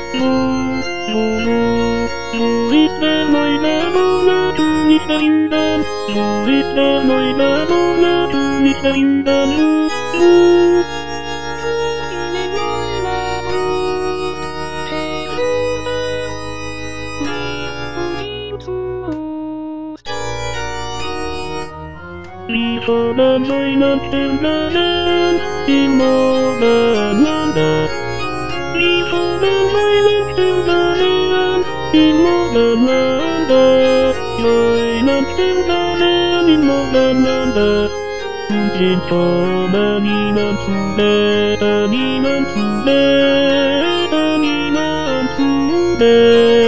Wo ist der neue Monat, du nicht erinnern? Wo ist der neue Monat, du nicht erinnern? Wir fordern Weihnachtssterne im Morgenlande. Wir fordern Weihnachtssterne im Morgenlande. Weihnachtssterne im Morgenlande. Und sind vorne niemand zu näher, niemand zu näher, niemand zu näher.